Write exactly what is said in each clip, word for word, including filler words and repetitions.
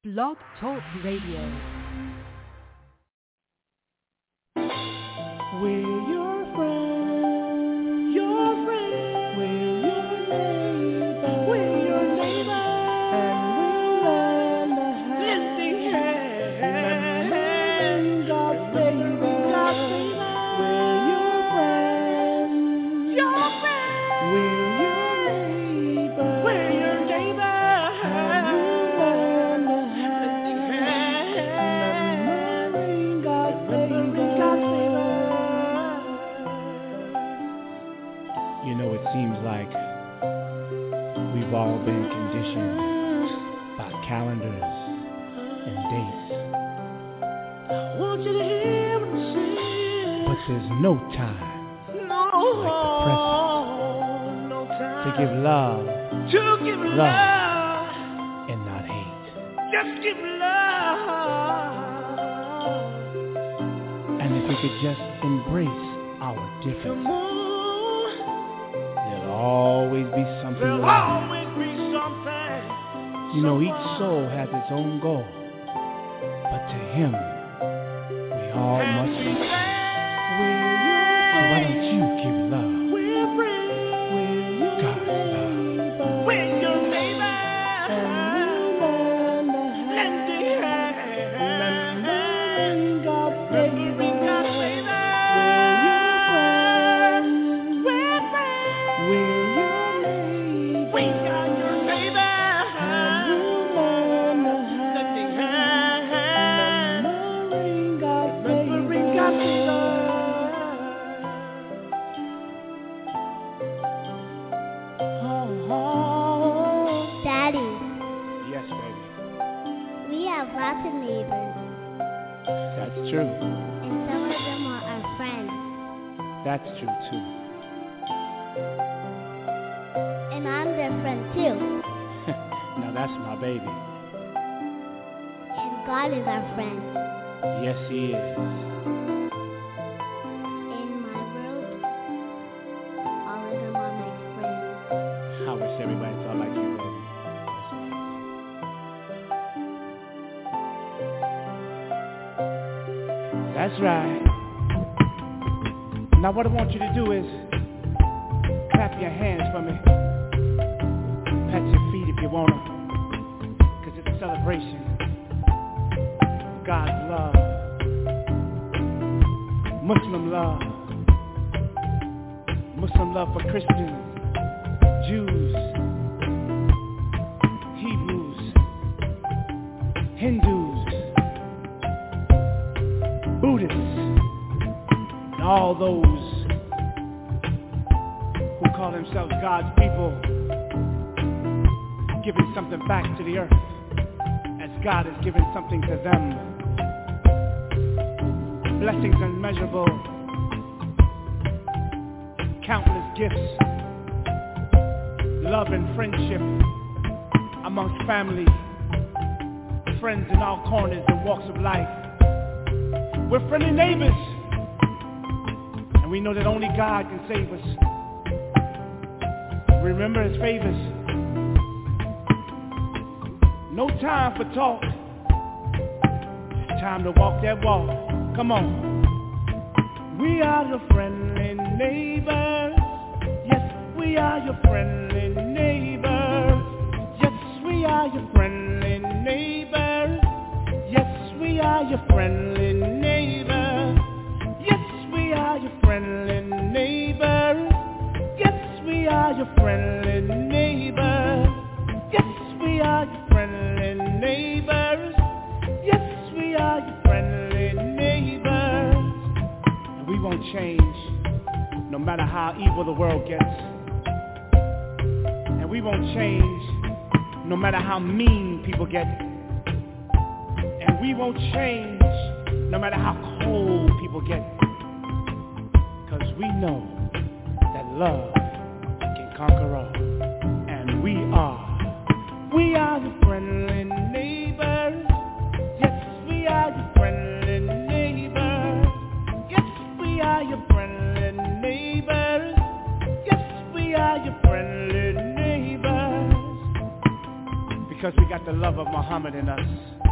Blog Talk Radio. We're your friends, your friends. We're your neighbors, we're your neighbors, and we'll lend a hand, lending hand, remembering God's favor. God's favor. We're your friends, your friends. We're your neighbors, we're your neighbors, and we'll lend a hand, remembering God's favor. God's favor. You know, it seems like we've all been conditioned by calendars and dates. I want you to hear what I'm saying. But there's no time no, like the present no time to give love, to give love, love and not hate. Just give love. And if we could just embrace our differences, always be something. There'll always be something. You know, each soul has its own goal, but to Him, we all and must be. So why don't you give love? We're friends. We're God's love. We're your neighbor. Lending hand. Remembering God's favor. True. And some of them are our friends. That's true too. And I'm their friend too. Now that's my baby. And God is our friend. Yes, He is. In my world, all of them are my friends. I wish everybody thought like you, baby. That's right. Now what I want you to do is clap your hands for me. Pat your feet if you want to. Because it's a celebration of God's love. Muslim love. Muslim love for Christians, Jews, Hebrews, Hindus, Buddhists, and all those who call themselves God's people, giving something back to the earth as God has given something to them. Blessings unmeasurable, countless gifts, love and friendship amongst family, friends in all corners and walks of life. We're friendly neighbors, and we know that only God can save us. Remember His favors. No time for talk. It's time to walk that walk. Come on. We are your friendly neighbors. Yes, we are your friendly neighbors. Yes, we are your friendly neighbors. Yes, we are your friendly neighbors. Yes, we are your friendly neighbors. Yes, we are your friendly neighbors. Yes, we are your friendly neighbors. Yes, we are your friendly neighbors. And we won't change no matter how evil the world gets. And we won't change no matter how mean people get. And we won't change no matter how cold people get. Because we know that love can conquer all. And we are, we are the friendly neighbors. Yes, we are your friendly neighbors. Yes, we are your friendly neighbors. Yes, we are your friendly neighbors. Because we got the love of Muhammad in us.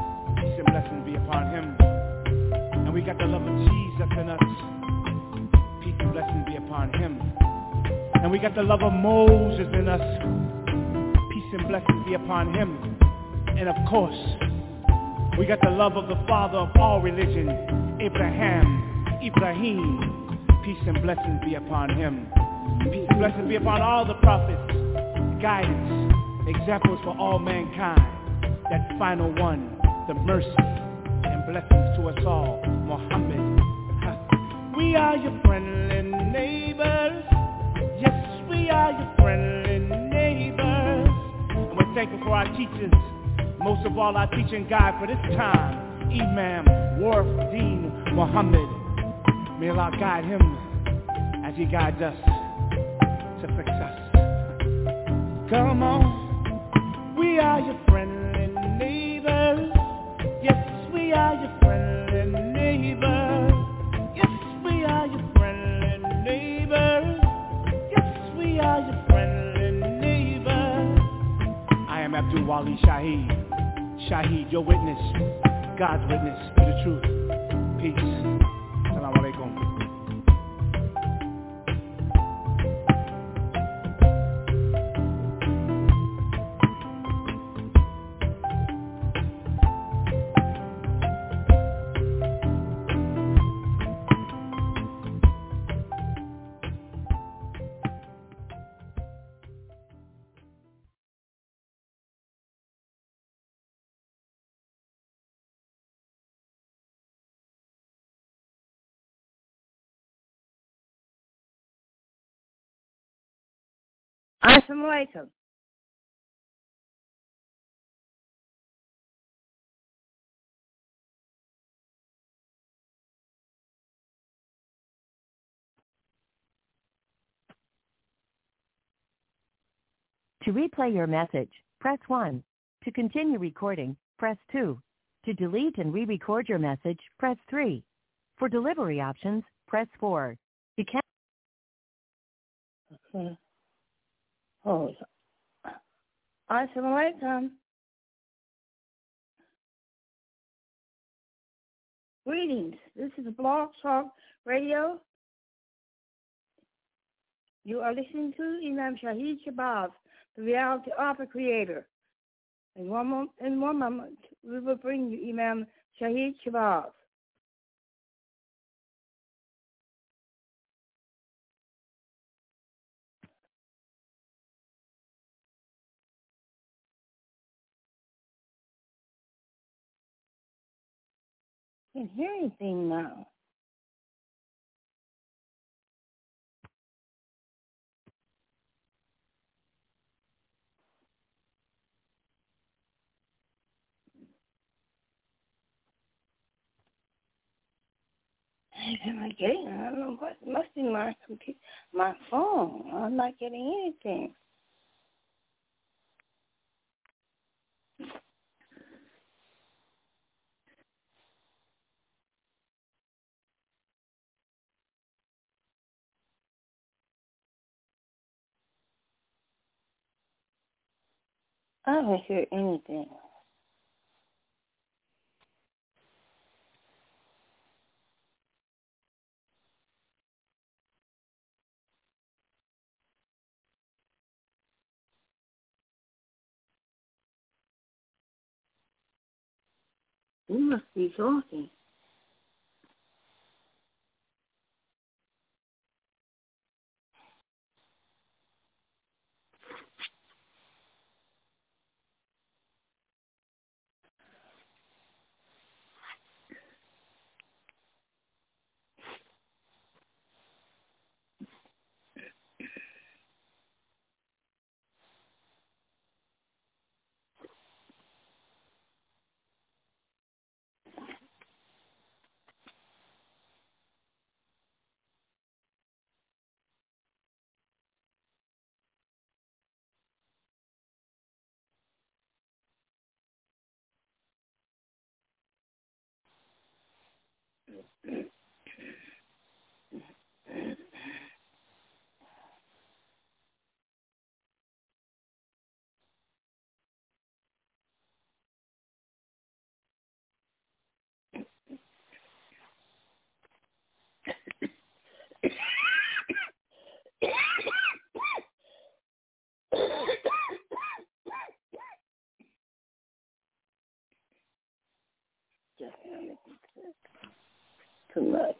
Peace and blessings be upon him. And we got the love of Jesus in us. Peace and blessings be upon him. And we got the love of Moses in us. Peace and blessings be upon him. And of course, we got the love of the father of all religion, Abraham, Ibrahim. Peace and blessings be upon him. Peace and blessings be upon all the prophets. Guidance, examples for all mankind. That final one, the mercy and blessings to us all, Muhammad. We are your friendly neighbors. Yes, we are your friendly neighbors. And we're thankful for our teachers. Most of all, our teaching guide for this time, Imam Warf Deen Muhammad. May Allah guide him as he guides us to success. Come on, we are your friendly neighbors. Yes, we are your friendly neighbors. Yes, we are your friendly neighbors. Yes, we are your friendly neighbors. I am Abdul Wali Shaheed. Shaheed, your witness, God's witness to the truth. Peace. Assalamu alaikum. Assalamu alaikum. To replay your message, press one. To continue recording, press two. To delete and re-record your message, press three. For delivery options, press four. You can Okay. Oh, Assalamu alaikum. Greetings. This is Blog Talk Radio. You are listening to Imam Shaheed Shabazz, the reality author creator. In one, mo- in one moment, we will bring you Imam Shaheed Shabazz. I can't hear anything now. Am I getting? I don't know what. It must be my computer, my phone. I'm not getting anything. I don't hear anything. You must be talking. Just too much.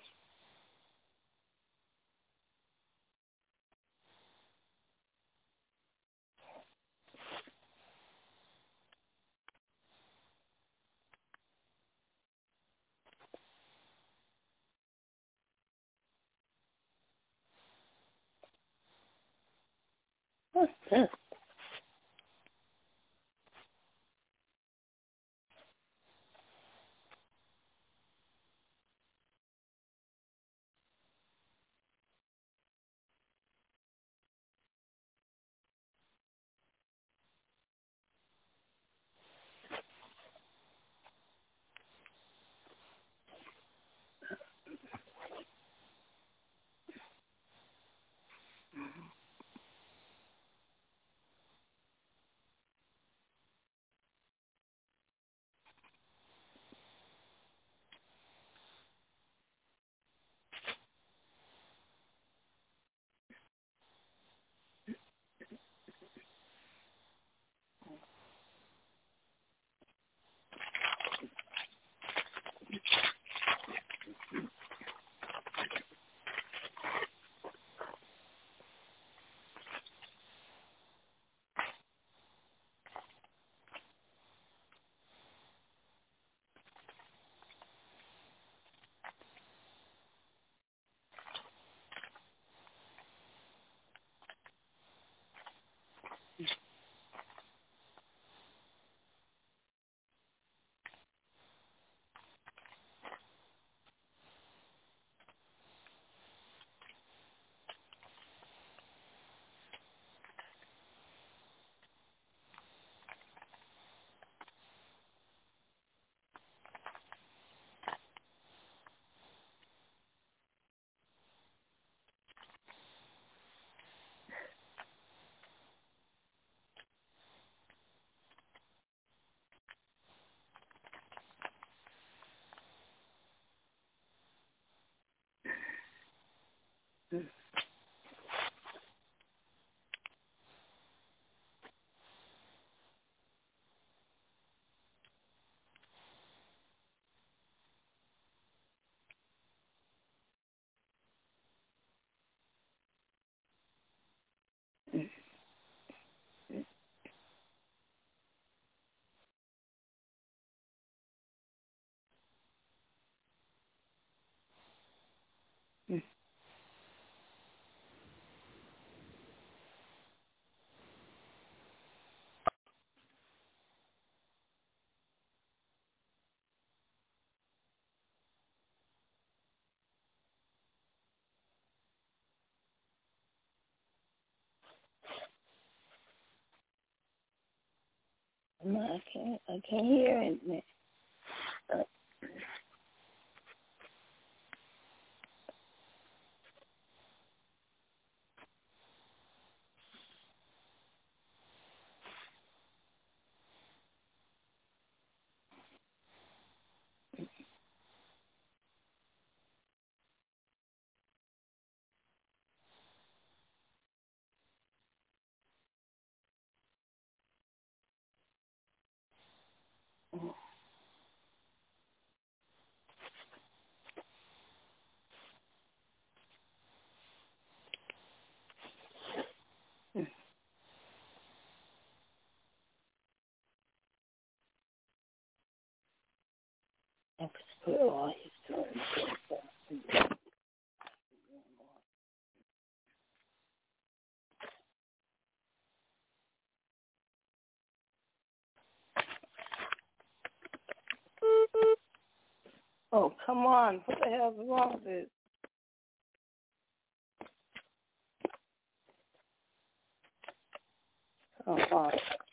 What's this? No, I can't. I can't hear anything. Uh, I could put all his stories. Oh, come on. What the hell's wrong with this? Oh, wow.